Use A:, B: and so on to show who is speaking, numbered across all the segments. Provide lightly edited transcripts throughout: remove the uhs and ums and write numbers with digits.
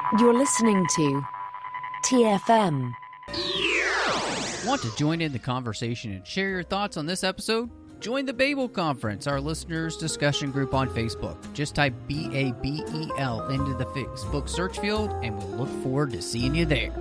A: You're listening to TFM.
B: Want to join in the conversation and share your thoughts on this episode? Join the Babel Conference, our listeners' discussion group on Facebook. Just type BABEL into the Facebook search field, and we'll look forward to seeing you there.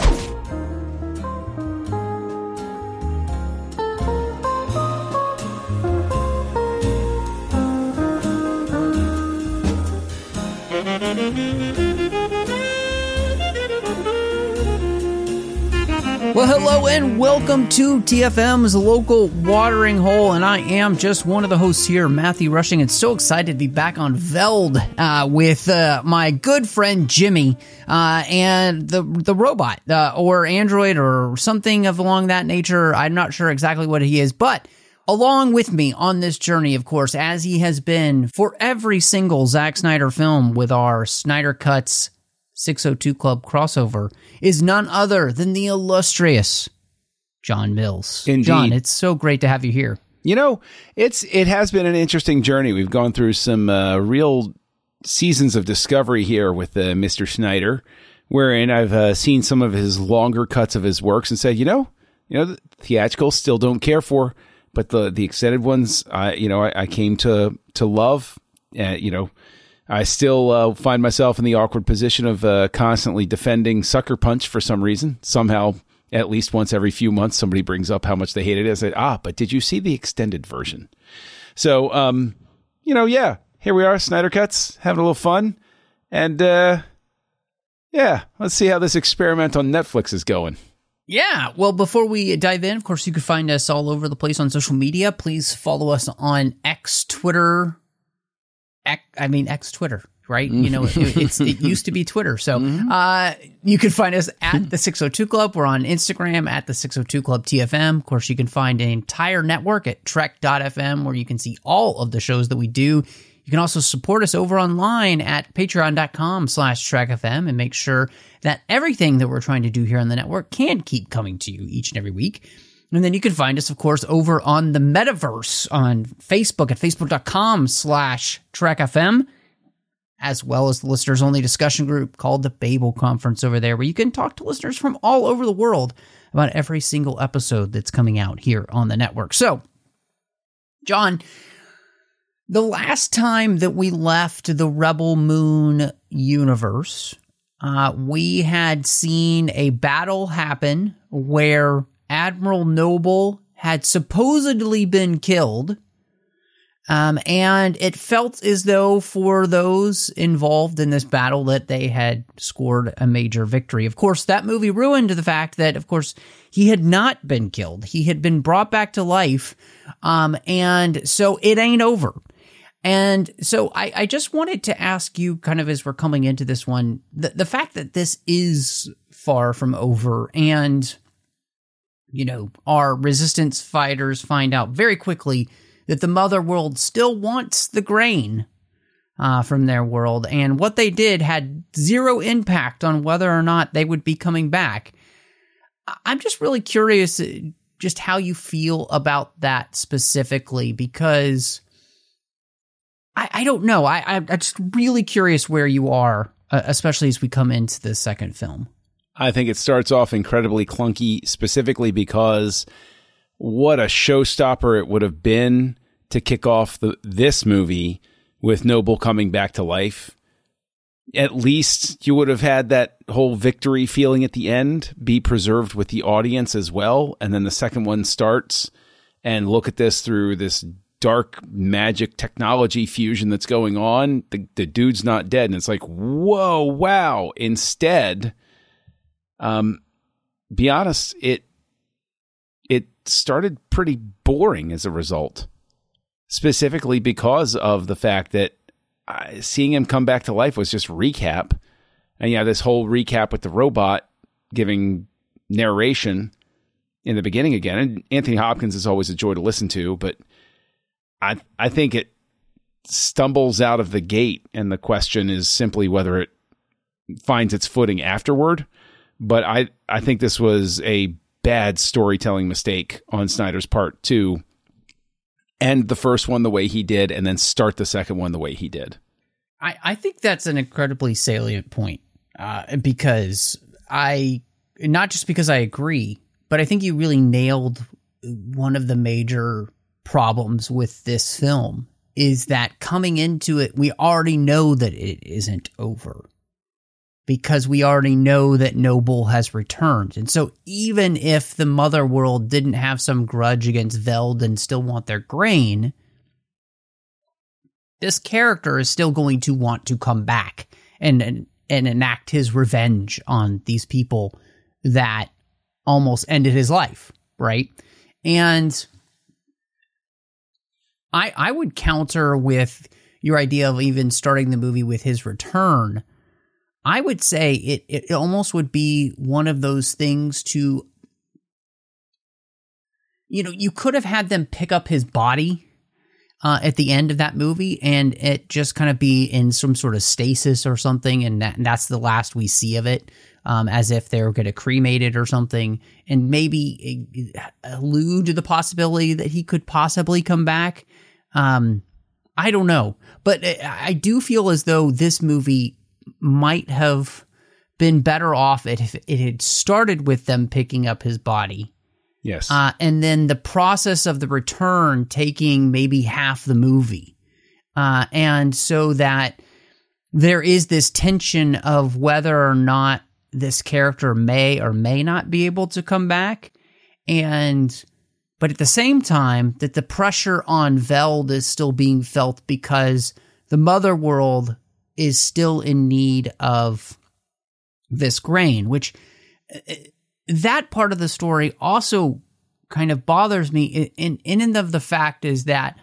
B: Well, hello and welcome to TFM's local watering hole, and I am just one of the hosts here, Matthew Rushing, and so excited to be back on Veld with my good friend Jimmy and the robot or android or something along that nature. I'm not sure exactly what he is, but along with me on this journey, of course, as he has been for every single Zack Snyder film with our Snyder Cuts 602 Club crossover, is none other than the illustrious John Mills.
C: Indeed.
B: John, it's so great to have you here.
C: You know, it has been an interesting journey. We've gone through some real seasons of discovery here with Mr. Snyder, wherein I've seen some of his longer cuts of his works and said, the theatrical still don't care for, but the extended ones, I came to love. I still find myself in the awkward position of constantly defending Sucker Punch for some reason. Somehow, at least once every few months, somebody brings up how much they hate it. I said, but did you see the extended version? So, here we are, Snyder Cuts, having a little fun. And, let's see how this experiment on Netflix is going.
B: Yeah, well, before we dive in, of course, you can find us all over the place on social media. Please follow us on X Twitter, right? It used to be Twitter. So you can find us at the 602 Club. We're on Instagram at the 602 Club TFM. Of course, you can find an entire network at trek.fm where you can see all of the shows that we do. You can also support us over online at patreon.com/trekfm and make sure that everything that we're trying to do here on the network can keep coming to you each and every week. And then you can find us, of course, over on the Metaverse on Facebook at facebook.com/trekfm, as well as the listeners-only discussion group called the Babel Conference over there, where you can talk to listeners from all over the world about every single episode that's coming out here on the network. So, John, the last time that we left the Rebel Moon universe, we had seen a battle happen where Admiral Noble had supposedly been killed, and it felt as though for those involved in this battle that they had scored a major victory. Of course, that movie ruined the fact that, of course, he had not been killed. He had been brought back to life, and so it ain't over. And so I just wanted to ask you, kind of as we're coming into this one, the fact that this is far from over, and our resistance fighters find out very quickly that the mother world still wants the grain from their world, and what they did had zero impact on whether or not they would be coming back. I'm just really curious just how you feel about that specifically, because I don't know. I'm just really curious where you are, especially as we come into the second film.
C: I think it starts off incredibly clunky, specifically because what a showstopper it would have been to kick off this movie with Noble coming back to life. At least you would have had that whole victory feeling at the end be preserved with the audience as well. And then the second one starts, and look at this through this dark magic technology fusion that's going on. The dude's not dead. And it's like, whoa, wow. Instead, be honest, it started pretty boring as a result, specifically because of the fact that seeing him come back to life was just recap. And this whole recap with the robot giving narration in the beginning again. And Anthony Hopkins is always a joy to listen to, but I think it stumbles out of the gate, and the question is simply whether it finds its footing afterward. But I think this was a bad storytelling mistake on Snyder's part to end the first one the way he did and then start the second one the way he did.
B: I think that's an incredibly salient point. because not just because I agree, but I think you really nailed one of the major problems with this film is that coming into it, we already know that it isn't over because we already know that Noble has returned. And so even if the Mother World didn't have some grudge against Veld and still want their grain, this character is still going to want to come back and enact his revenge on these people that almost ended his life, right? And I would counter with your idea of even starting the movie with his return. I would say it almost would be one of those things to, you could have had them pick up his body at the end of that movie and it just kind of be in some sort of stasis or something. And that's the last we see of it, as if they were going to cremate it or something, and maybe allude to the possibility that he could possibly come back. I don't know, but I do feel as though this movie might have been better off if it had started with them picking up his body.
C: Yes.
B: And then the process of the return taking maybe half the movie. And so that there is this tension of whether or not this character may or may not be able to come back. But at the same time, that the pressure on Veld is still being felt because the Mother World is still in need of this grain, which that part of the story also kind of bothers me in and of the fact is that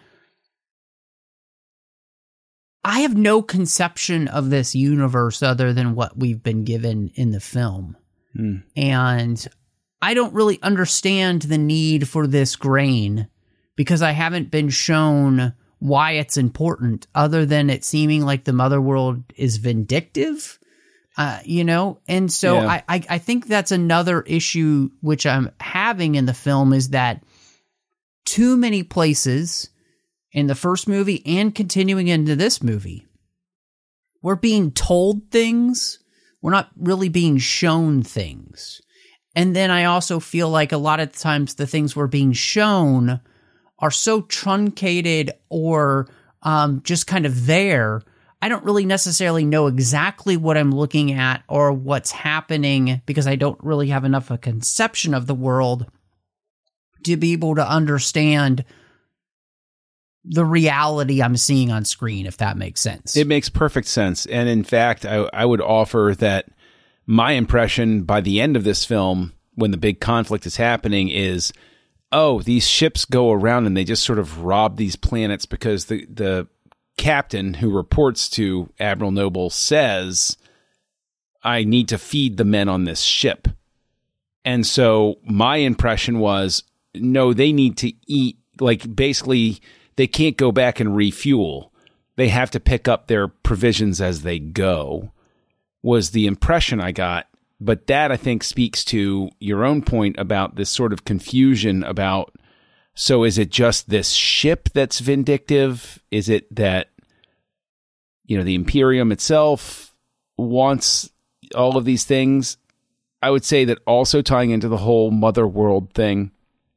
B: I have no conception of this universe other than what we've been given in the film. And I don't really understand the need for this grain because I haven't been shown why it's important other than it seeming like the Mother World is vindictive, And so yeah. I think that's another issue which I'm having in the film is that too many places in the first movie and continuing into this movie, we're being told things. We're not really being shown things. And then I also feel like a lot of times the things we're being shown are so truncated or just kind of there. I don't really necessarily know exactly what I'm looking at or what's happening because I don't really have enough of a conception of the world to be able to understand the reality I'm seeing on screen, if that makes sense.
C: It makes perfect sense. And in fact, I would offer that my impression by the end of this film, when the big conflict is happening, is, oh, these ships go around and they just sort of rob these planets because the captain who reports to Admiral Noble says, I need to feed the men on this ship. And so my impression was, no, they need to eat, like basically they can't go back and refuel. They have to pick up their provisions as they go, was the impression I got. But that, I think, speaks to your own point about this sort of confusion about, so is it just this ship that's vindictive? Is it that, the Imperium itself wants all of these things? I would say that also tying into the whole Mother World thing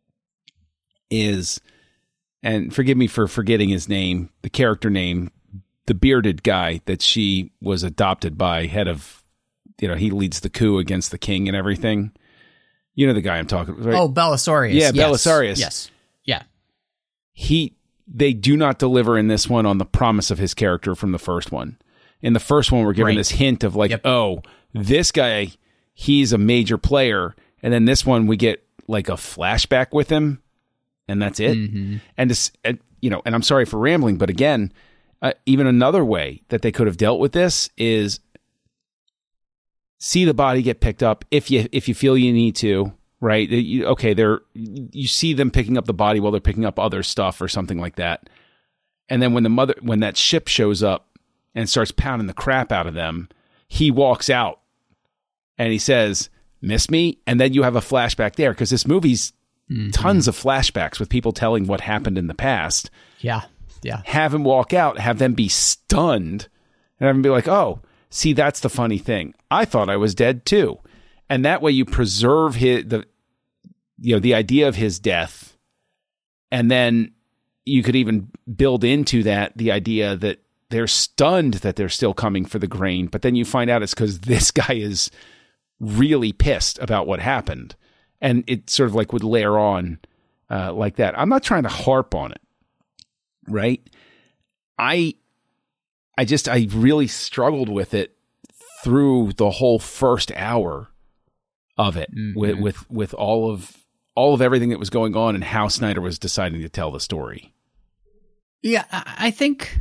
C: is, and forgive me for forgetting his name, the character name, the bearded guy that she was adopted by, head of, he leads the coup against the king and everything. You know the guy I'm talking about, right?
B: Oh, Belisarius.
C: Yeah, yes. Belisarius.
B: Yes. Yeah.
C: They do not deliver in this one on the promise of his character from the first one. In the first one, we're given this hint of like, oh, this guy, he's a major player. And then this one, we get like a flashback with him. And that's it. Mm-hmm. And I'm sorry for rambling, but again, even another way that they could have dealt with this is see the body get picked up if you feel you need to, right? You see them picking up the body while they're picking up other stuff or something like that. And then when that ship shows up and starts pounding the crap out of them, he walks out and he says, "Miss me?" And then you have a flashback there because this movie's tons of flashbacks with people telling what happened in the past.
B: Yeah. Yeah.
C: Have him walk out, have them be stunned, and have them be like, oh, See, that's the funny thing. I thought I was dead too. And that way you preserve the idea of his death. And then you could even build into that the idea that they're stunned that they're still coming for the grain. But then you find out it's because this guy is really pissed about what happened. And it sort of like would layer on like that. I'm not trying to harp on it, right? I really struggled with it through the whole first hour of it, with all of everything that was going on and how Snyder was deciding to tell the story.
B: Yeah, I think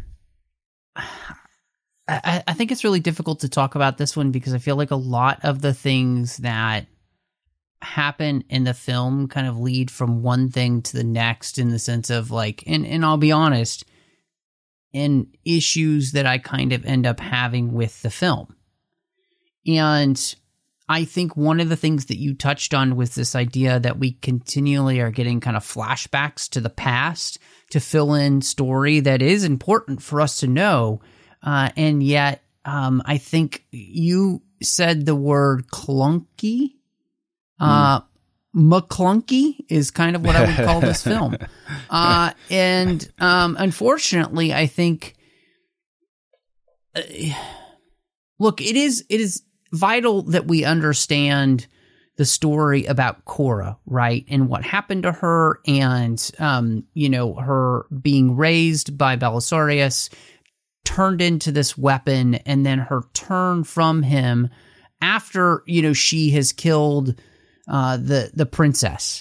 B: it's really difficult to talk about this one because I feel like a lot of the things that happen in the film kind of lead from one thing to the next, in the sense of like, and I'll be honest, in issues that I kind of end up having with the film. And I think one of the things that you touched on was this idea that we continually are getting kind of flashbacks to the past to fill in story that is important for us to know. And yet, I think you said the word clunky. McClunky is kind of what I would call this film. And unfortunately, I think, look, it is vital that we understand the story about Korra, right? And what happened to her, and, her being raised by Belisarius, turned into this weapon, and then her turn from him after, she has killed the princess.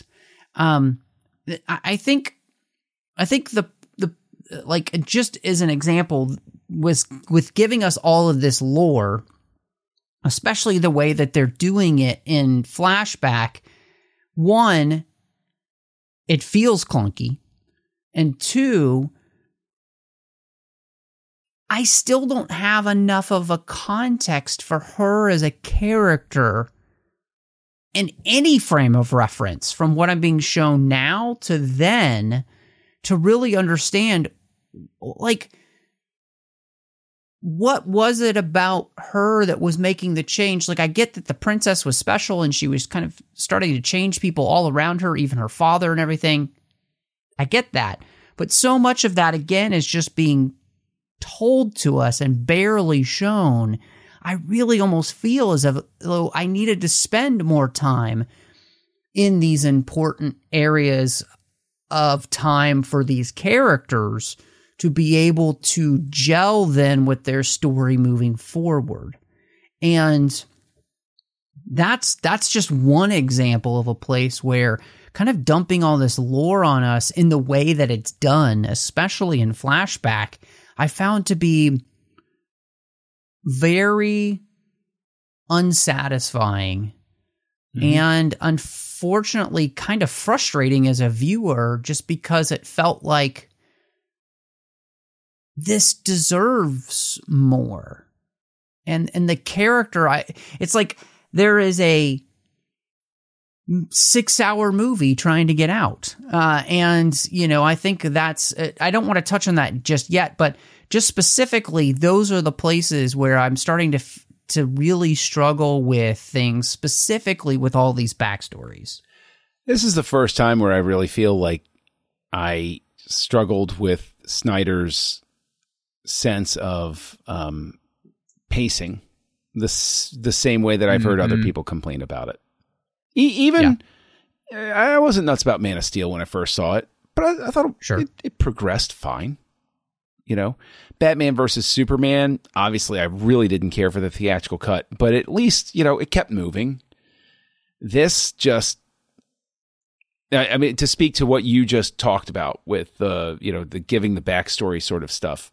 B: I think the like, just as an example, was with giving us all of this lore, especially the way that they're doing it in flashback. One, it feels clunky, and two, I still don't have enough of a context for her as a character in any frame of reference from what I'm being shown now to then to really understand, like, what was it about her that was making the change? Like, I get that the princess was special and she was kind of starting to change people all around her, even her father and everything. I get that. But so much of that, again, is just being told to us and barely shown. I really almost feel as though I needed to spend more time in these important areas of time for these characters to be able to gel then with their story moving forward. And that's just one example of a place where kind of dumping all this lore on us in the way that it's done, especially in flashback, I found to be very unsatisfying and unfortunately kind of frustrating as a viewer, just because it felt like this deserves more. And the character, it's like there is a 6-hour movie trying to get out. And, I think that's, I don't want to touch on that just yet, but just specifically, those are the places where I'm starting to really struggle with things, specifically with all these backstories.
C: This is the first time where I really feel like I struggled with Snyder's sense of pacing, the same way that I've heard other people complain about it. I wasn't nuts about Man of Steel when I first saw it, but I thought it progressed fine. Batman versus Superman, obviously I really didn't care for the theatrical cut, but at least, it kept moving. This just, I mean, to speak to what you just talked about with the giving the backstory sort of stuff,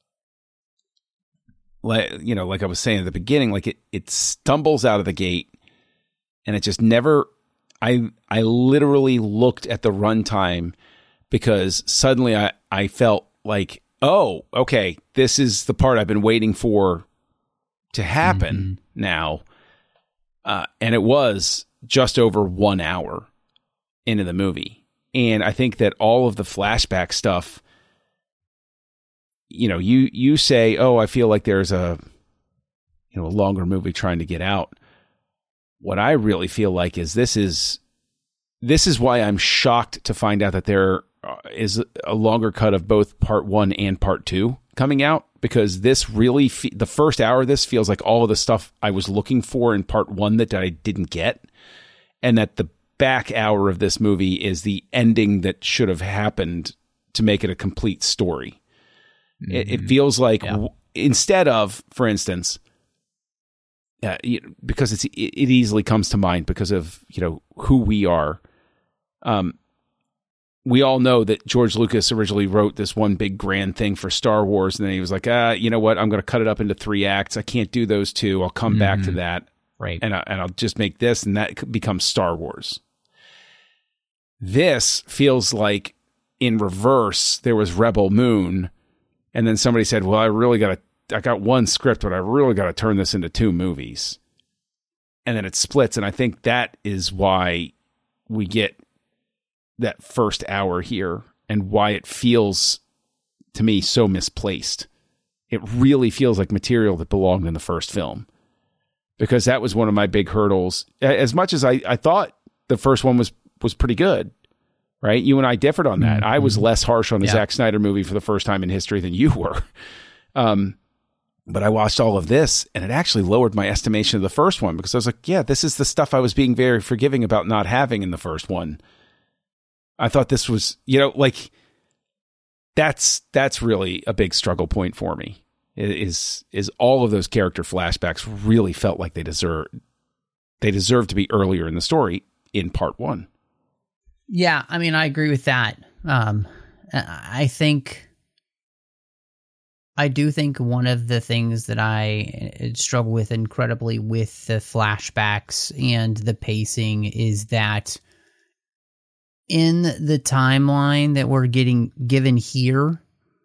C: like I was saying at the beginning, like it stumbles out of the gate, and it just never. I literally looked at the runtime because suddenly I felt like, oh, okay, this is the part I've been waiting for to happen now, and it was just over 1 hour into the movie, and I think that all of the flashback stuff. You say, oh, I feel like there's a a longer movie trying to get out. What I really feel like is this is why I'm shocked to find out that there is a longer cut of both part 1 and part 2 coming out, because this really, the first hour of this feels like all of the stuff I was looking for in part 1 that I didn't get. And that the back hour of this movie is the ending that should have happened to make it a complete story. Mm-hmm. It feels like instead of, for instance, because it easily comes to mind because of, who we are. We all know that George Lucas originally wrote this one big grand thing for Star Wars, and then he was like, you know what? I'm going to cut it up into 3 acts. I can't do those 2. I'll come back to that.
B: Right.
C: And I'll just make this, and that becomes Star Wars. This feels like in reverse, there was Rebel Moon, and then somebody said, well, I got one script, but I really got to turn this into 2 movies. And then it splits, and I think that is why we get that first hour here and why it feels to me so misplaced. It really feels like material that belonged in the first film, because that was one of my big hurdles. As much as I thought the first one was pretty good, right? You and I differed on that. Mm-hmm. I was less harsh on the Zack Snyder movie for the first time in history than you were. But I watched all of this, and it actually lowered my estimation of the first one, because I was like, yeah, this is the stuff I was being very forgiving about not having in the first one. I thought this was, that's really a big struggle point for me. Is all of those character flashbacks really felt like they deserve to be earlier in the story in part 1.
B: Yeah, I mean, I agree with that. I do think one of the things that I struggle with incredibly with the flashbacks and the pacing is that in the timeline that we're getting given here,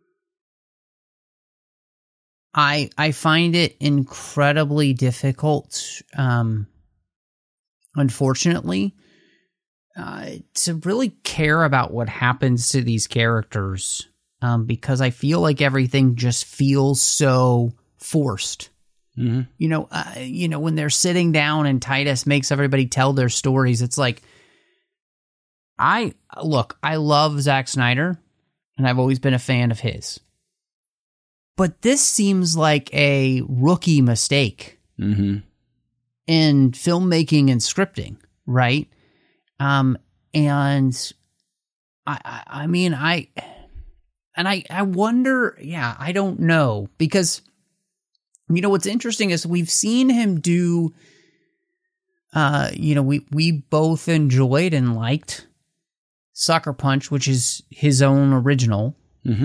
B: I find it incredibly difficult, unfortunately, to really care about what happens to these characters, because I feel like everything just feels so forced. Mm-hmm. When they're sitting down and Titus makes everybody tell their stories, it's like, I love Zack Snyder, and I've always been a fan of his. But this seems like a rookie mistake in filmmaking and scripting, right? And I wonder, I don't know, because what's interesting is we've seen him do, we both enjoyed and liked Sucker Punch, which is his own original. Mm-hmm.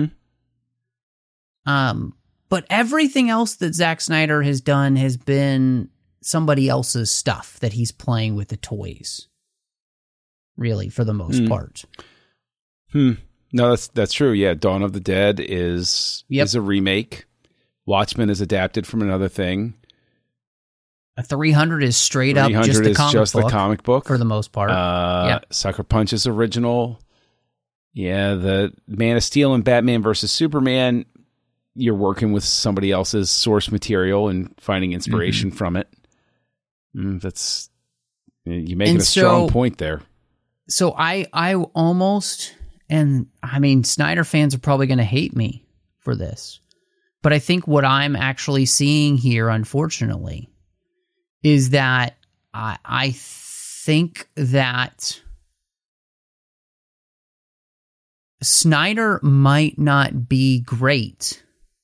B: But everything else that Zack Snyder has done has been somebody else's stuff that he's playing with the toys, really, for the most part.
C: No, that's true. Yeah, Dawn of the Dead is a remake. Watchmen is adapted from another thing.
B: A 300 is straight up just the comic book for the most part.
C: Sucker Punch is original. Yeah, the Man of Steel and Batman versus Superman, you're working with somebody else's source material and finding inspiration from it. That's, you're making a strong point there.
B: So I almost, and I mean, Snyder fans are probably going to hate me for this, but I think what I'm actually seeing here, unfortunately, is that I think that Snyder might not be great,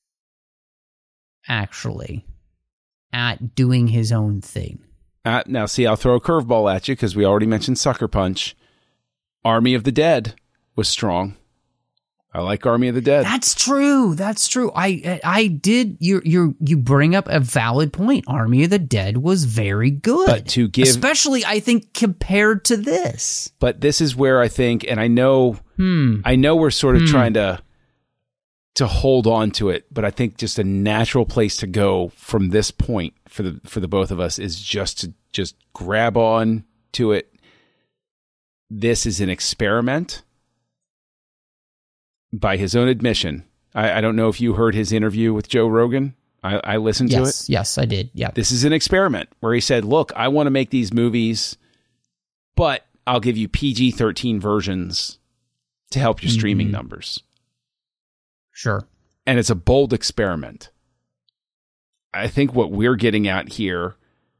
B: actually, at doing his own thing.
C: Now, see, I'll throw a curveball at you because we already mentioned Sucker Punch. Army of the Dead was strong. I like Army of the Dead.
B: That's true. I did. You bring up a valid point. Army of the Dead was very good,
C: but
B: especially I think compared to this.
C: But this is where I think, and I know we're sort of trying to hold on to it, but I think just a natural place to go from this point for the both of us is just to grab on to it. This is an experiment. By his own admission, I don't know if you heard his interview with Joe Rogan I listened to it.
B: Yes, I did. Yeah.
C: This is an experiment where he said, look, I want to make these movies, but I'll give you PG-13 versions to help your streaming numbers.
B: Sure.
C: And it's a bold experiment. I think what we're getting at here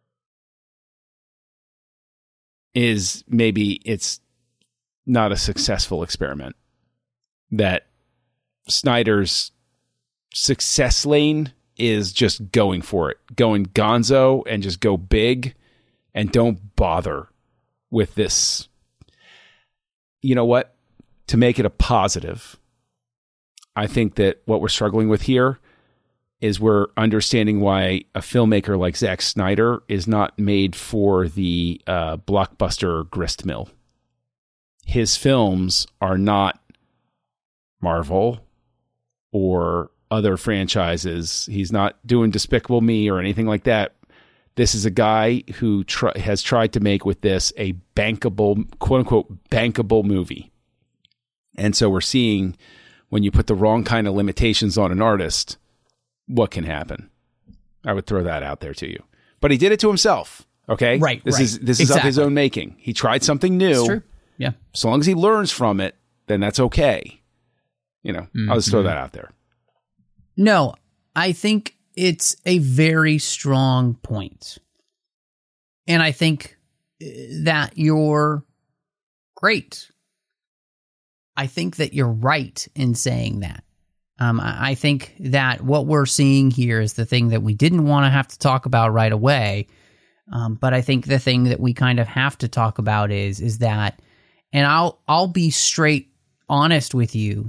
C: is maybe it's not a successful experiment. That Snyder's success lane is just going for it, going gonzo and just go big and don't bother with this. You know what? To make it a positive, I think that what we're struggling with here is we're understanding why a filmmaker like Zack Snyder is not made for the blockbuster gristmill. His films are not Marvel or other franchises. He's not doing Despicable Me or anything like that. This is a guy who has tried to make with this a bankable, quote unquote, bankable movie. And so we're seeing when you put the wrong kind of limitations on an artist, what can happen. I would throw that out there to you. But he did it to himself. Okay.
B: Right.
C: This is of his own making. He tried something new.
B: It's true. Yeah.
C: So long as he learns from it, then that's okay. You know, I'll just throw that out there.
B: No, I think it's a very strong point. And I think that you're great. I think that you're right in saying that. I think that what we're seeing here is the thing that we didn't want to have to talk about right away. But I think the thing that we kind of have to talk about is that, and I'll be straight honest with you.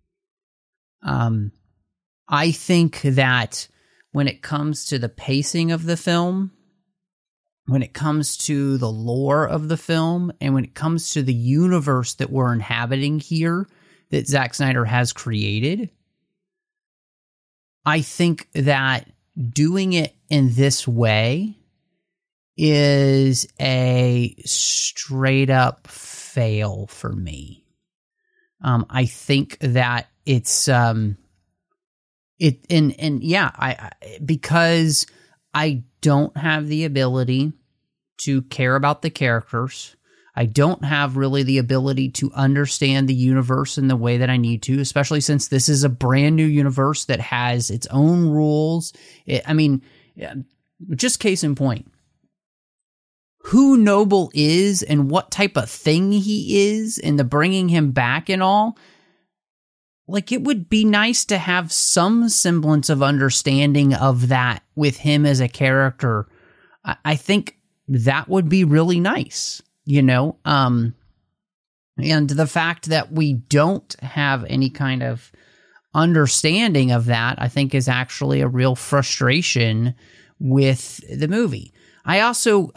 B: I think that when it comes to the pacing of the film, when it comes to the lore of the film, and when it comes to the universe that we're inhabiting here that Zack Snyder has created, I think that doing it in this way is a straight up fail for me. I think that it's because I don't have the ability to care about the characters. I don't have really the ability to understand the universe in the way that I need to, especially since this is a brand new universe that has its own rules. Just case in point, who Noble is and what type of thing he is and the bringing him back and all, like, it would be nice to have some semblance of understanding of that with him as a character. I think that would be really nice, you know? And the fact that we don't have any kind of understanding of that, I think, is actually a real frustration with the movie. I also,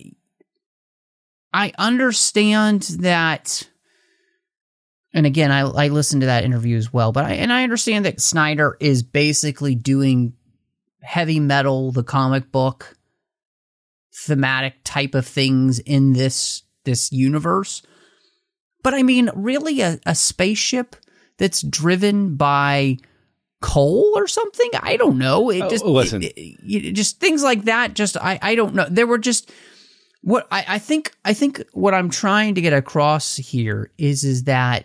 B: I understand that. And again, I listened to that interview as well, but I understand that Snyder is basically doing heavy metal, the comic book thematic type of things in this universe. But I mean, really a spaceship that's driven by coal or something? I don't know. Just things like that. Just, I don't know. There were just what I think what I'm trying to get across here is that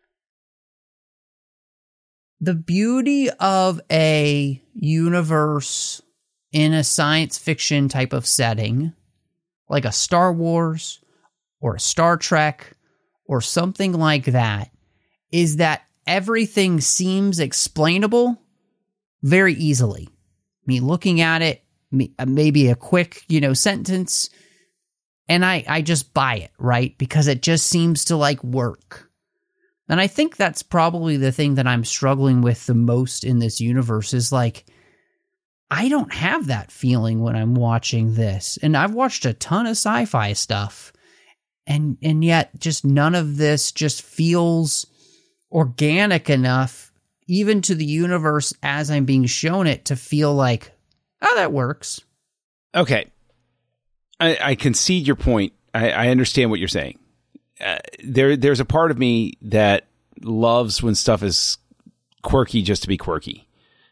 B: the beauty of a universe in a science fiction type of setting, like a Star Wars or a Star Trek or something like that, is that everything seems explainable very easily. I mean, looking at it, maybe a quick, sentence, and I just buy it, right? Because it just seems to like work. And I think that's probably the thing that I'm struggling with the most in this universe is like, I don't have that feeling when I'm watching this. And I've watched a ton of sci-fi stuff, and yet just none of this just feels organic enough, even to the universe as I'm being shown it, to feel like, oh, that works.
C: Okay. I concede your point. I understand what you're saying. There's a part of me that loves when stuff is quirky just to be quirky.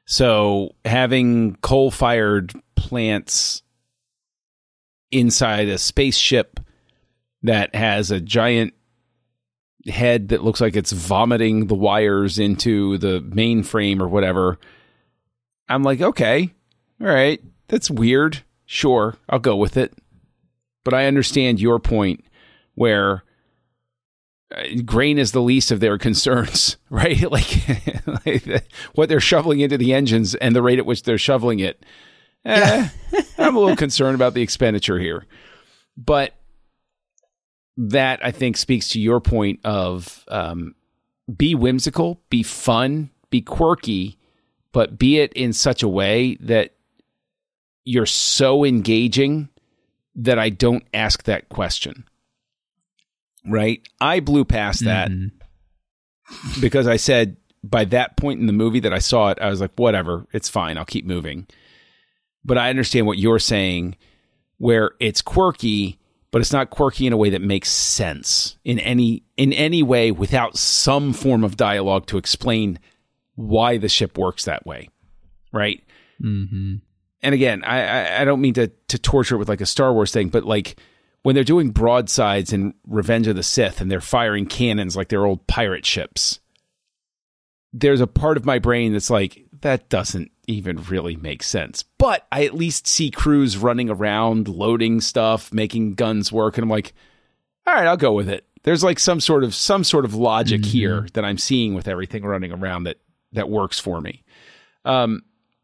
C: So having coal-fired plants inside a spaceship that has a giant head that looks like it's vomiting the wires into the mainframe or whatever, I'm like, okay, all right, that's weird. Sure, I'll go with it. But I understand your point where grain is the least of their concerns, right? Like what they're shoveling into the engines and the rate at which they're shoveling it. I'm a little concerned about the expenditure here. But that, I think, speaks to your point of be whimsical, be fun, be quirky, but be it in such a way that you're so engaging that I don't ask that question. Right? I blew past that because I said by that point in the movie that I saw it, I was like, whatever, it's fine. I'll keep moving. But I understand what you're saying, where it's quirky, but it's not quirky in a way that makes sense in any way without some form of dialogue to explain why the ship works that way. Right?
B: Mm-hmm.
C: And again, I don't mean to torture it with like a Star Wars thing, but like, when they're doing broadsides in Revenge of the Sith and they're firing cannons like they're old pirate ships, there's a part of my brain that's like, that doesn't even really make sense. But I at least see crews running around, loading stuff, making guns work. And I'm like, all right, I'll go with it. There's like some sort of logic here that I'm seeing with everything running around that works for me. I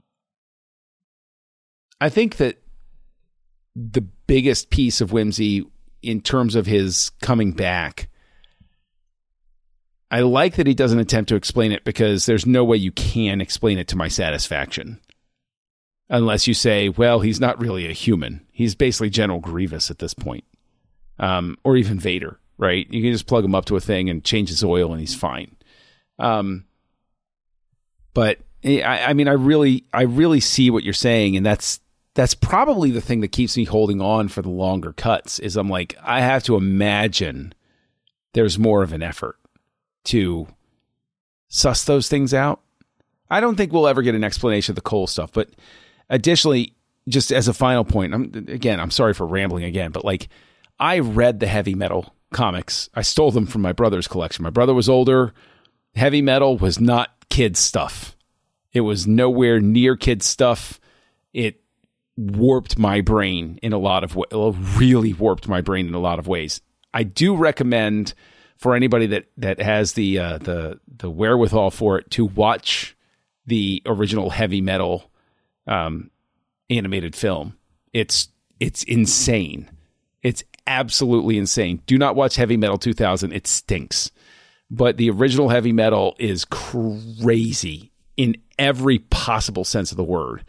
C: think that the biggest piece of whimsy in terms of his coming back, I like that he doesn't attempt to explain it because there's no way you can explain it to my satisfaction. Unless you say, well, he's not really a human. He's basically General Grievous at this point. Or even Vader, right? You can just plug him up to a thing and change his oil and he's fine. But I mean, I really see what you're saying, and that's probably the thing that keeps me holding on for the longer cuts is I'm like, I have to imagine there's more of an effort to suss those things out. I don't think we'll ever get an explanation of the coal stuff, but additionally, just as a final point, I'm sorry for rambling again, but like I read the Heavy Metal comics. I stole them from my brother's collection. My brother was older. Heavy Metal was not kids stuff. It was nowhere near kids stuff. It warped my brain in a lot of ways, really warped my brain in a lot of ways. I do recommend for anybody that has the wherewithal for it to watch the original Heavy Metal animated film. It's insane. It's absolutely insane. Do not watch Heavy Metal 2000. It stinks. But the original Heavy Metal is crazy in every possible sense of the word.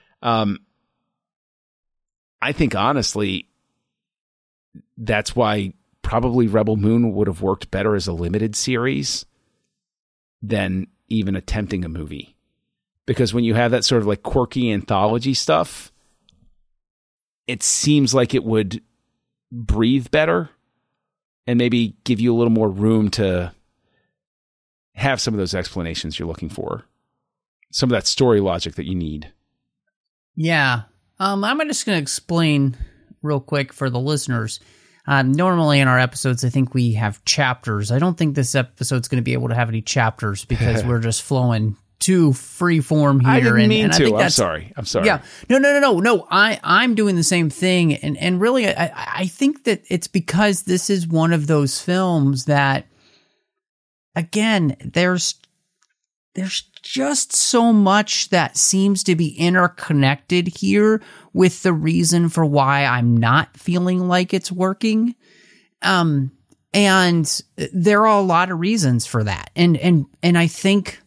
C: I think, honestly, that's why probably Rebel Moon would have worked better as a limited series than even attempting a movie. Because when you have that sort of like quirky anthology stuff, it seems like it would breathe better and maybe give you a little more room to have some of those explanations you're looking for. Some of that story logic that you need.
B: Yeah. I'm just going to explain real quick for the listeners. Normally in our episodes, I think we have chapters. I don't think this episode's going to be able to have any chapters because we're just flowing too freeform here.
C: I didn't mean
B: I
C: to.
B: think
C: I'm sorry.
B: Yeah. No. I'm doing the same thing. And really, I think that it's because this is one of those films that, again, there's just so much that seems to be interconnected here with the reason for why I'm not feeling like it's working. And there are a lot of reasons for that. And I think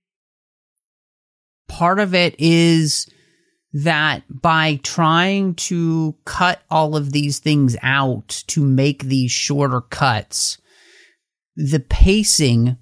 B: part of it is that by trying to cut all of these things out to make these shorter cuts, the pacing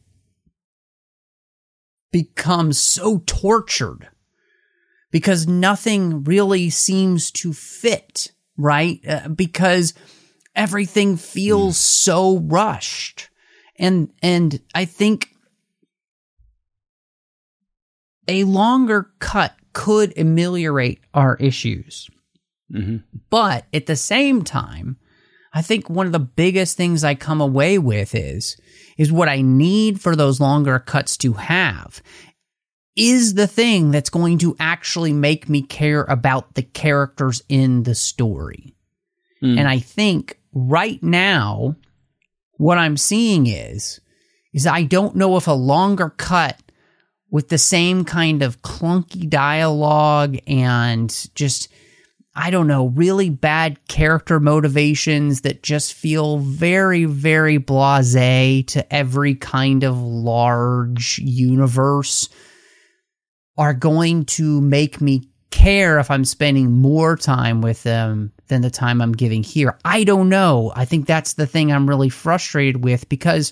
B: becomes so tortured because nothing really seems to fit, right? Because everything feels so rushed. And I think a longer cut could ameliorate our issues.
C: Mm-hmm.
B: But at the same time, I think one of the biggest things I come away with is what I need for those longer cuts to have is the thing that's going to actually make me care about the characters in the story. And I think right now, what I'm seeing is I don't know if a longer cut with the same kind of clunky dialogue and just, I don't know, really bad character motivations that just feel very, very blasé to every kind of large universe are going to make me care if I'm spending more time with them than the time I'm giving here. I don't know. I think that's the thing I'm really frustrated with because,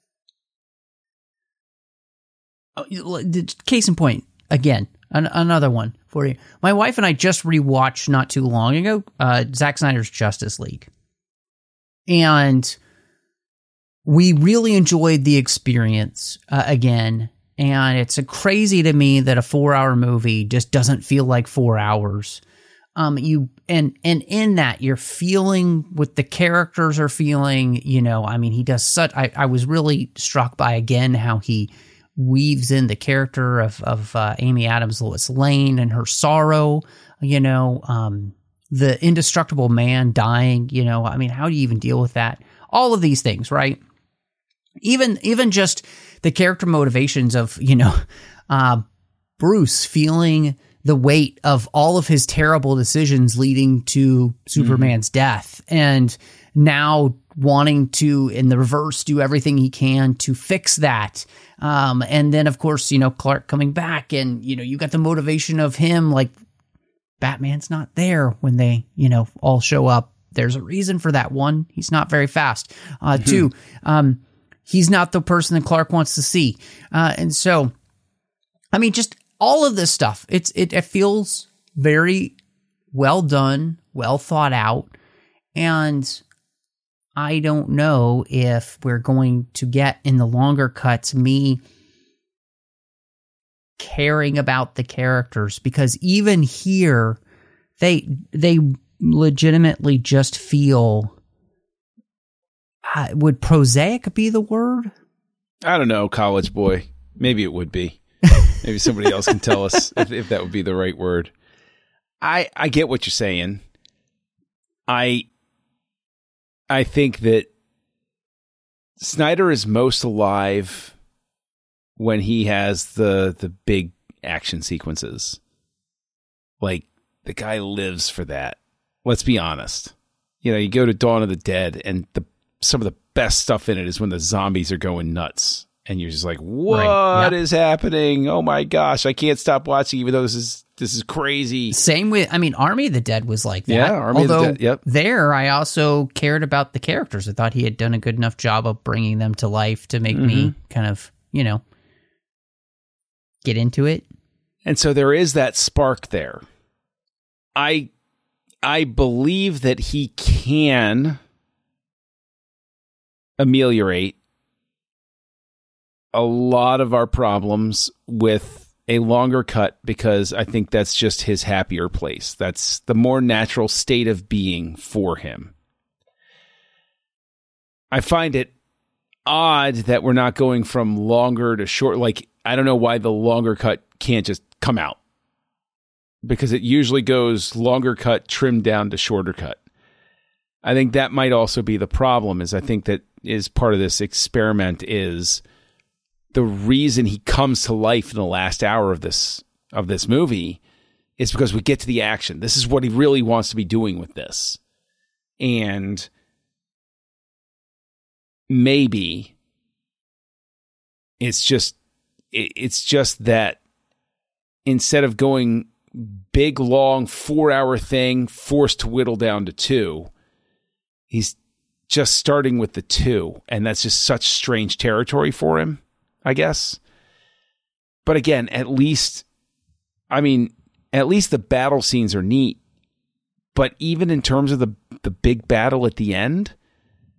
B: case in point, again, another one for you. My wife and I just rewatched not too long ago Zack Snyder's Justice League. And we really enjoyed the experience again. And it's crazy to me that a 4-hour movie just doesn't feel like 4 hours. And in that you're feeling what the characters are feeling. You know, I mean, he does such. I was really struck by again how he weaves in the character of Amy Adams, Lois Lane, and her sorrow. You know, the indestructible man dying. You know, I mean, how do you even deal with that? All of these things, right? Even just the character motivations of, you know, Bruce feeling the weight of all of his terrible decisions leading to Superman's death, and now wanting to, in the reverse, do everything he can to fix that. And then, of course, you know, Clark coming back, and, you know, you got the motivation of him, like, Batman's not there when they, you know, all show up. There's a reason for that. One, he's not very fast. Two, he's not the person that Clark wants to see. And so, I mean, just all of this stuff, it feels very well done, well thought out. And I don't know if we're going to get in the longer cuts me caring about the characters, because even here, they legitimately just feel... would prosaic be the word?
C: I don't know, college boy. Maybe it would be. Maybe somebody else can tell us if that would be the right word. I get what you're saying. I think that Snyder is most alive when he has the big action sequences. Like, the guy lives for that. Let's be honest. You know, you go to Dawn of the Dead, and some of the best stuff in it is when the zombies are going nuts. And you're just like, what is happening? Oh my gosh, I can't stop watching, even though this is crazy.
B: Same with, I mean, Army of the Dead was like that.
C: Yeah, Army of the Dead, yep.
B: There, I also cared about the characters. I thought he had done a good enough job of bringing them to life to make me kind of, you know, get into it.
C: And so there is that spark there. I believe that he can ameliorate a lot of our problems with a longer cut, because I think that's just his happier place. That's the more natural state of being for him. I find it odd that we're not going from longer to short. Like, I don't know why the longer cut can't just come out, because it usually goes longer cut, trimmed down to shorter cut. I think that might also be the problem, is I think that is part of this experiment is the reason he comes to life in the last hour of this movie is because we get to the action. This is what he really wants to be doing with this. And maybe it's just that instead of going big, long 4-hour thing forced to whittle down to 2, he's just starting with the 2. And that's just such strange territory for him, I guess. But again, at least the battle scenes are neat. But even in terms of the big battle at the end,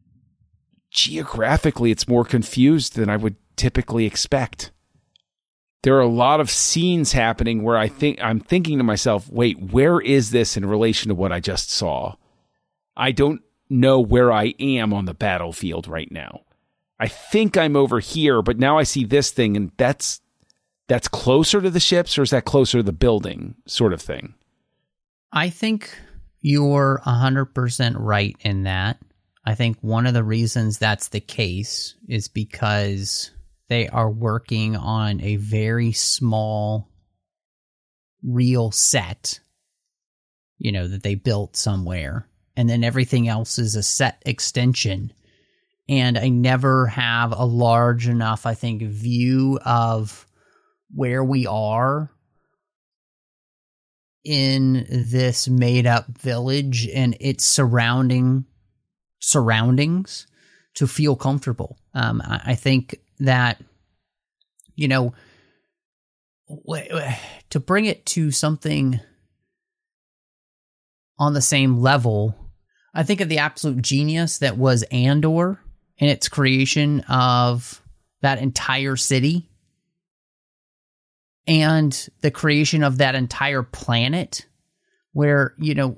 C: geographically, it's more confused than I would typically expect. there are a lot of scenes happening where I'm thinking to myself, wait, where is this in relation to what I just saw? I don't know where I am on the battlefield right now. I think I'm over here, but now I see this thing, and that's closer to the ships, or is that closer to the building sort of thing?
B: I think you're 100% right in that. I think one of the reasons that's the case is because they are working on a very small real set, that they built somewhere. And then everything else is a set extension. And I never have a large enough, I think, view of where we are in this made-up village and its surroundings to feel comfortable. I think that, to bring it to something on the same level, I think of the absolute genius that was Andor and its creation of that entire city and the creation of that entire planet where,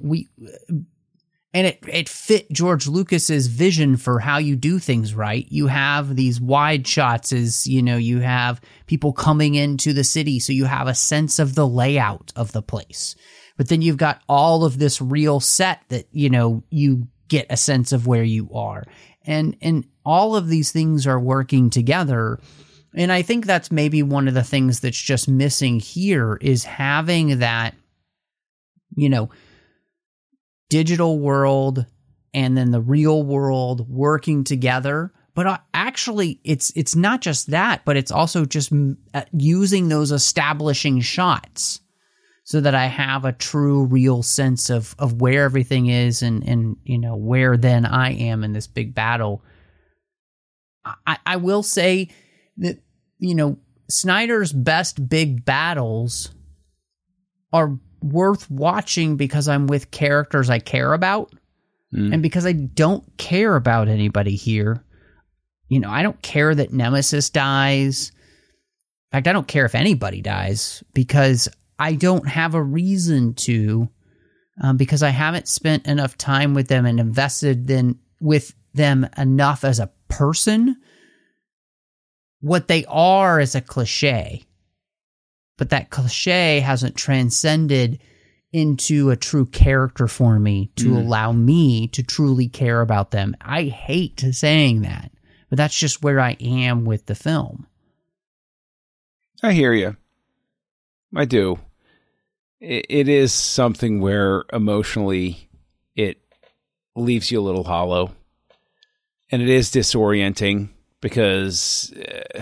B: it fit George Lucas's vision for how you do things, right? You have these wide shots as, you have people coming into the city, so you have a sense of the layout of the place. But then you've got all of this real set that, you get a sense of where you are. And all of these things are working together. And I think that's maybe one of the things that's just missing here is having that, digital world and then the real world working together. But actually, it's not just that, but it's also just using those establishing shots so that I have a true, real sense of where everything is and where then I am in this big battle. I will say that, Snyder's best big battles are worth watching because I'm with characters I care about and because I don't care about anybody here. I don't care that Nemesis dies. In fact, I don't care if anybody dies because I don't have a reason to, because I haven't spent enough time with them and invested with them enough as a person. What they are is a cliche, but that cliche hasn't transcended into a true character for me to allow me to truly care about them. I hate saying that, but that's just where I am with the film.
C: I hear you. I do. It is something where emotionally it leaves you a little hollow, and it is disorienting because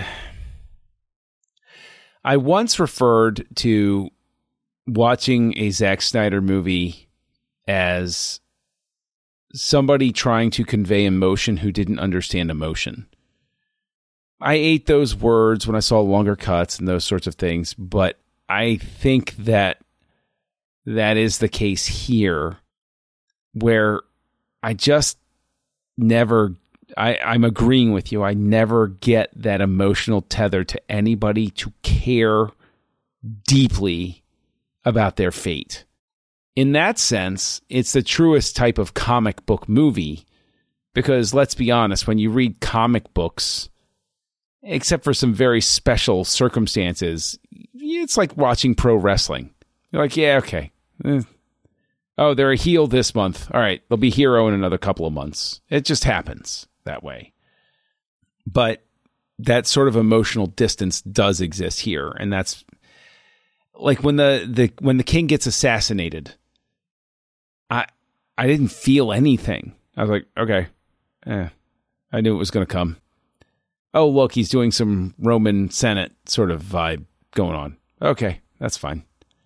C: I once referred to watching a Zack Snyder movie as somebody trying to convey emotion who didn't understand emotion. I ate those words when I saw longer cuts and those sorts of things, but I think that is the case here, where I just never... I'm agreeing with you. I never get that emotional tether to anybody to care deeply about their fate. In that sense, it's the truest type of comic book movie because, let's be honest, when you read comic books, except for some very special circumstances, it's like watching pro wrestling. You're like, yeah, okay. Oh, they're a heel this month. All right, they'll be hero in another couple of months. It just happens that way. But that sort of emotional distance does exist here, and that's like when the king gets assassinated. I didn't feel anything. I was like, okay, I knew it was going to come. Oh, look, he's doing some Roman Senate sort of vibe going on. Okay, that's fine.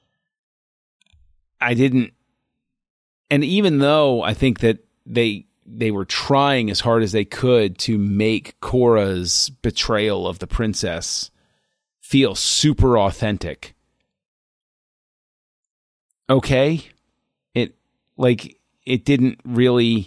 C: I didn't, and even though I think that they were trying as hard as they could to make Korra's betrayal of the princess feel super authentic. Okay, it didn't really,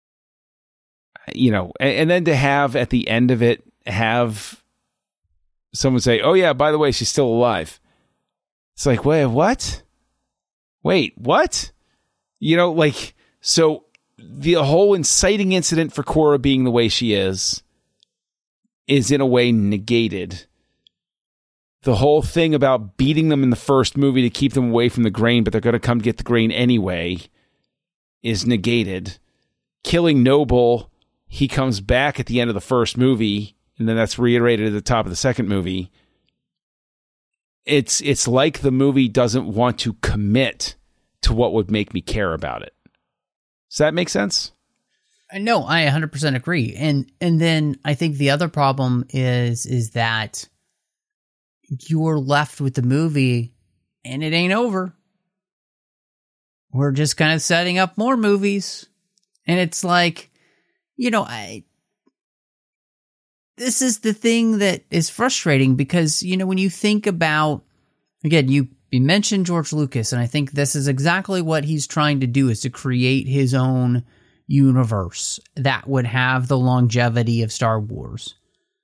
C: and then to have at the end of it have someone say, oh yeah, by the way, she's still alive. It's like, wait, what? Wait, what? You know, like, so the whole inciting incident for Cora being the way she is in a way negated. The whole thing about beating them in the first movie to keep them away from the grain, but they're going to come get the grain anyway, is negated. Killing Noble, he comes back at the end of the first movie, and then that's reiterated at the top of the second movie. It's like the movie doesn't want to commit to what would make me care about it. Does that make sense?
B: No, I 100% agree. And then I think the other problem is that you're left with the movie and it ain't over. We're just kind of setting up more movies. And it's like, you know, this is the thing that is frustrating because, you know, when you think about, again, you mentioned George Lucas, and I think this is exactly what he's trying to do, is to create his own universe that would have the longevity of Star Wars.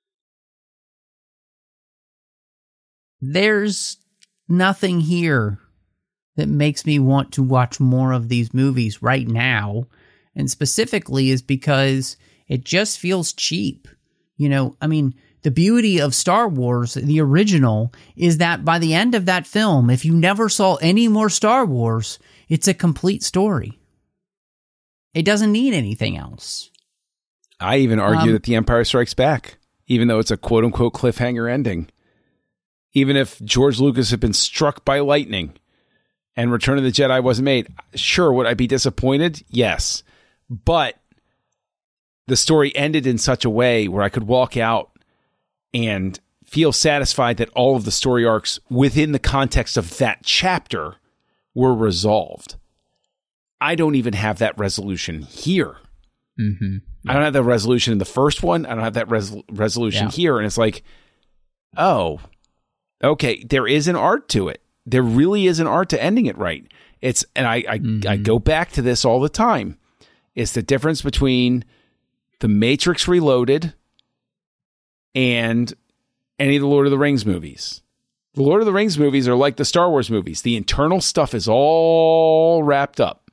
B: There's nothing here that makes me want to watch more of these movies right now, and specifically is because it just feels cheap. You know, I mean, the beauty of Star Wars, the original, is that by the end of that film, if you never saw any more Star Wars, it's a complete story. It doesn't need anything else.
C: I even argue that The Empire Strikes Back, even though it's a quote-unquote cliffhanger ending, even if George Lucas had been struck by lightning and Return of the Jedi wasn't made, sure, would I be disappointed? Yes. But the story ended in such a way where I could walk out and feel satisfied that all of the story arcs within the context of that chapter were resolved. I don't even have that resolution here.
B: Mm-hmm.
C: I don't have that resolution in the first one. I don't have that resolution here. And it's like, oh, okay, there is an art to it. There really is an art to ending it right. I go back to this all the time. It's the difference between The Matrix Reloaded and any of the Lord of the Rings movies. The Lord of the Rings movies are like the Star Wars movies. The internal stuff is all wrapped up.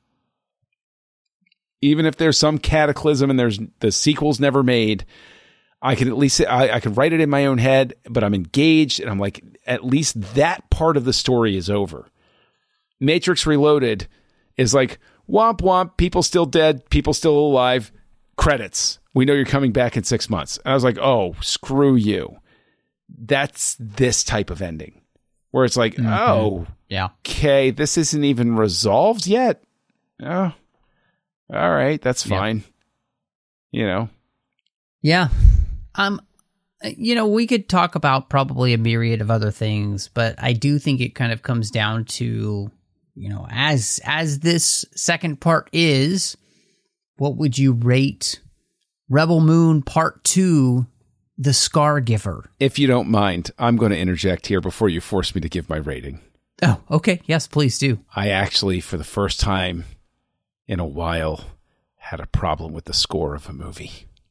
C: Even if there's some cataclysm and there's the sequel's never made, I can at least I can write it in my own head, but I'm engaged and I'm like, at least that part of the story is over. Matrix Reloaded is like, womp womp, people still dead, people still alive, credits. We know you're coming back in 6 months. And I was like, oh, screw you. That's this type of ending where it's like, oh,
B: yeah, okay,
C: this isn't even resolved yet. Oh, all right, that's fine. You know?
B: Yeah. You know, we could talk about probably a myriad of other things, but I do think it kind of comes down to, you know, as this second part is, what would you rate Rebel Moon Part 2, The Scar Giver?
C: If you don't mind, I'm going to interject here before you force me to give my rating.
B: Oh, okay. Yes, please do.
C: I actually, for the first time in a while, had a problem with the score of a movie.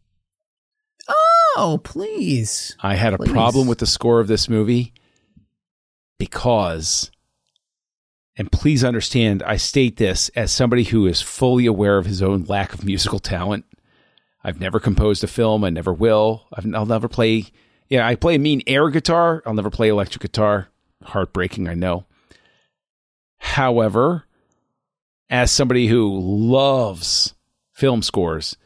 B: Oh, please.
C: I had a problem with the score of this movie because, and please understand, I state this as somebody who is fully aware of his own lack of musical talent. I've never composed a film. I never will. I'll never play. Yeah, I play a mean air guitar. I'll never play electric guitar. Heartbreaking, I know. However, as somebody who loves film scores,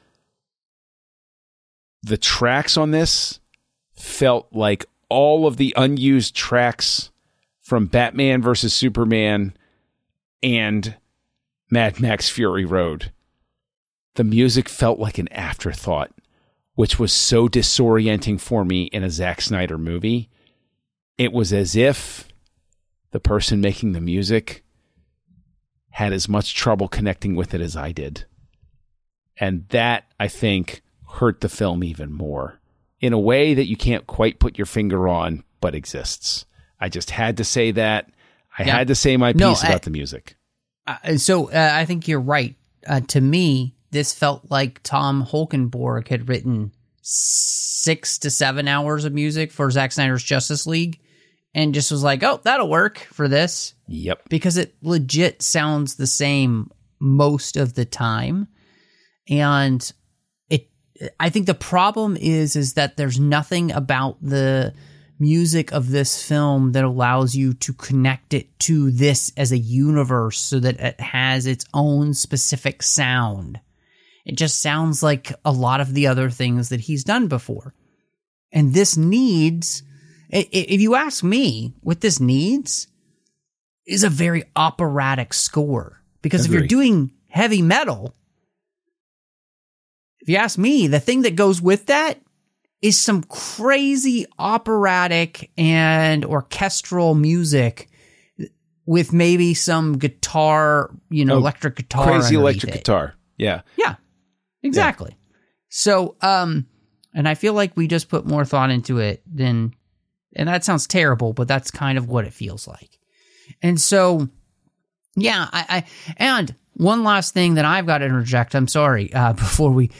C: the tracks on this felt like all of the unused tracks from Batman versus Superman and Mad Max Fury Road. The music felt like an afterthought, which was so disorienting for me in a Zack Snyder movie. It was as if the person making the music had as much trouble connecting with it as I did. And that, I think, hurt the film even more in a way that you can't quite put your finger on, but exists. I just had to say that. I had to say my piece about the music.
B: So I think you're right. To me, this felt like Tom Holkenborg had written 6 to 7 hours of music for Zack Snyder's Justice League and just was like, oh, that'll work for this.
C: Yep.
B: Because it legit sounds the same most of the time. And I think the problem is that there's nothing about the music of this film that allows you to connect it to this as a universe so that it has its own specific sound. It just sounds like a lot of the other things that he's done before. And this needs, if you ask me, what this needs is a very operatic score. Because if you're doing heavy metal, if you ask me, the thing that goes with that is some crazy operatic and orchestral music with maybe some guitar, electric guitar.
C: Crazy electric guitar. Yeah.
B: Yeah, exactly. Yeah. So, and I feel like we just put more thought into it and that sounds terrible, but that's kind of what it feels like. And so, yeah, and one last thing that I've got to interject, I'm sorry, before we,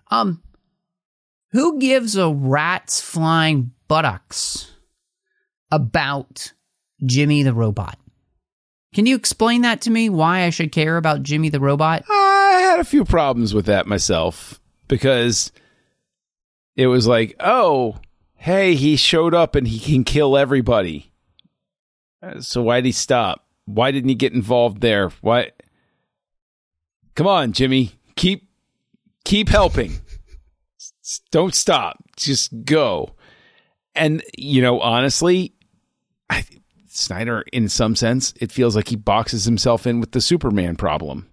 B: who gives a rat's flying buttocks about Jimmy the Robot? Can you explain that to me, why I should care about Jimmy the Robot?
C: I had a few problems with that myself, because it was like, oh, hey, he showed up and he can kill everybody. So why did he stop? Why didn't he get involved there? Why? Come on, Jimmy. Keep helping. Don't stop. Just go. And, honestly, Snyder, in some sense, it feels like he boxes himself in with the Superman problem.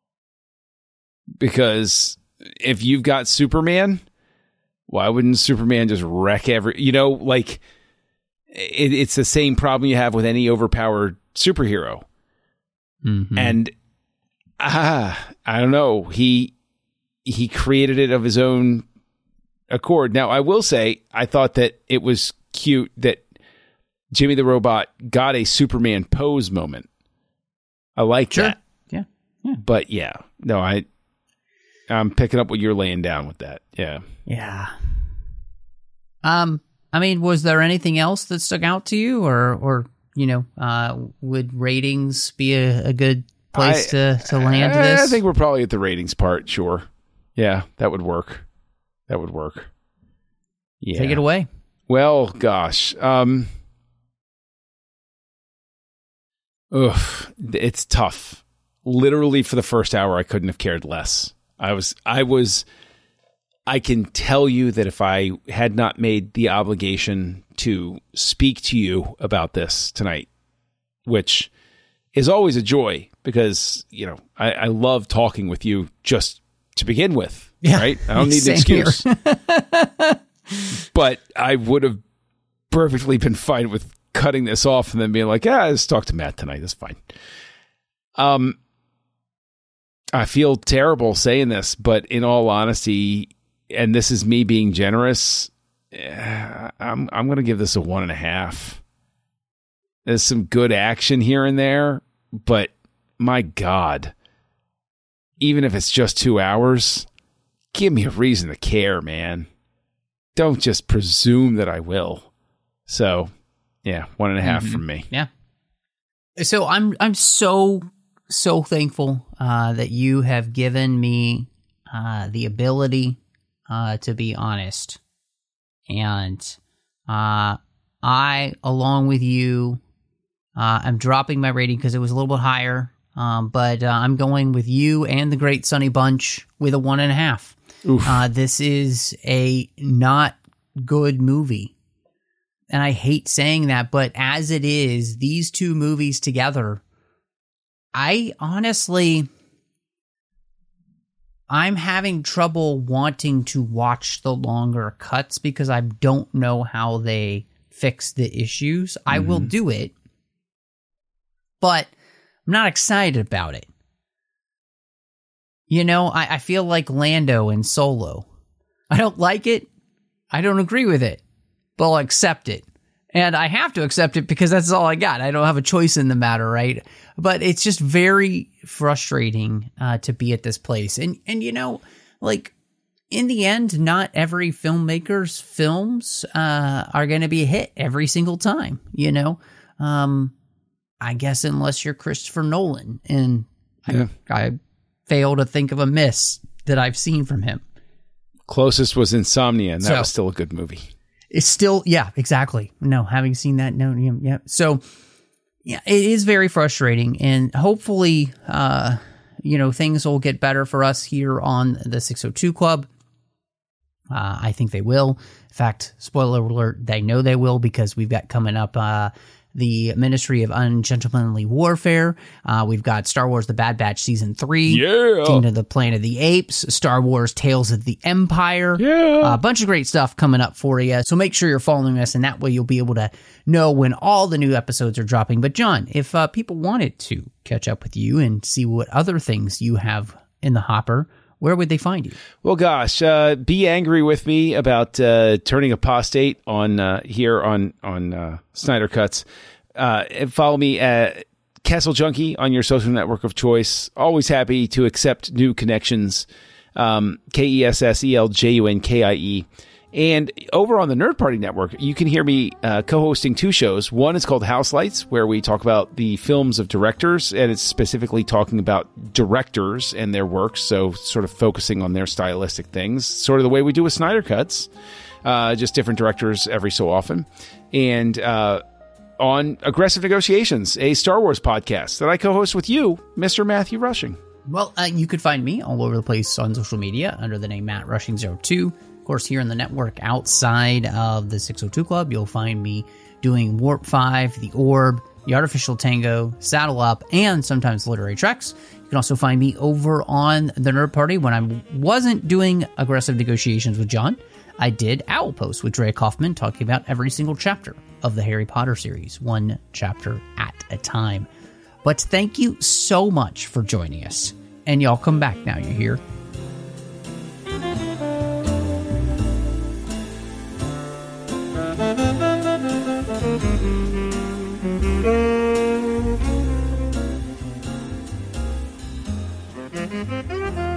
C: Because if you've got Superman, why wouldn't Superman just wreck it's the same problem you have with any overpowered superhero. Mm-hmm. And I don't know. He created it of his own accord. Now, I will say, I thought that it was cute that Jimmy the Robot got a Superman pose moment. I like that.
B: Yeah.
C: But yeah, no, I'm picking up what you're laying down with that. Yeah.
B: Yeah. I mean, was there anything else that stuck out to you, or would ratings be a good place to land this?
C: I think we're probably at the ratings part. Sure. Yeah, that would work. Yeah.
B: Take it away.
C: Well, gosh. It's tough. Literally for the first hour, I couldn't have cared less. I can tell you that if I had not made the obligation to speak to you about this tonight, which is always a joy because, I love talking with you just to begin with, right? I don't need an excuse. But I would have perfectly been fine with cutting this off and then being like, let's talk to Matt tonight. That's fine. I feel terrible saying this, but in all honesty, and this is me being generous, I'm going to give this a 1.5. There's some good action here and there, but my God, even if it's just 2 hours, give me a reason to care, man. Don't just presume that I will. So, yeah, 1.5 from me.
B: Yeah. So I'm so thankful that you have given me the ability to be honest. And I, along with you, I'm dropping my rating because it was a little bit higher, but I'm going with you and the Great Sunny Bunch with a 1.5. This is a not good movie. And I hate saying that, but as it is, these two movies together, I'm having trouble wanting to watch the longer cuts because I don't know how they fix the issues. I will do it, but I'm not excited about it. I feel like Lando in Solo. I don't like it. I don't agree with it, but I'll accept it. And I have to accept it because that's all I got. I don't have a choice in the matter, right? But it's just very frustrating to be at this place. And in the end, not every filmmaker's films are going to be a hit every single time, you know? I guess unless you're Christopher Nolan, and I fail to think of a miss that I've seen from him.
C: Closest was Insomnia, and that was still a good movie.
B: It's still, yeah, exactly. No, having seen that, no, yeah. So, yeah, it is very frustrating, and hopefully, things will get better for us here on the 602 Club. I think they will. In fact, spoiler alert, they know they will, because we've got coming up the Ministry of Ungentlemanly Warfare. We've got Star Wars The Bad Batch Season 3.
C: Yeah.
B: Kingdom of the Planet of the Apes. Star Wars Tales of the Empire.
C: Yeah.
B: A bunch of great stuff coming up for you. So make sure you're following us, and that way you'll be able to know when all the new episodes are dropping. But John, if people wanted to catch up with you and see what other things you have in the hopper, where would they find you?
C: Well, gosh, be angry with me about turning apostate on here on Snyder Cuts. And follow me at Castle Junkie on your social network of choice. Always happy to accept new connections. KESSELJUNKIE. And over on the Nerd Party Network, you can hear me co-hosting two shows. One is called House Lights, where we talk about the films of directors, and it's specifically talking about directors and their works, so sort of focusing on their stylistic things, sort of the way we do with Snyder Cuts, just different directors every so often. And on Aggressive Negotiations, a Star Wars podcast that I co-host with you, Mr. Matthew Rushing.
B: Well, you could find me all over the place on social media under the name Matt Rushing02. Of course, here in the network outside of the 602 Club, you'll find me doing Warp 5, The Orb, The Artificial Tango, Saddle Up, and sometimes Literary Treks. You can also find me over on the Nerd Party. When I wasn't doing Aggressive Negotiations with John, I did Owl Post with Dre Kaufman, talking about every single chapter of the Harry Potter series, one chapter at a time. But thank you so much for joining us. And y'all come back now, you hear?
D: Thank you.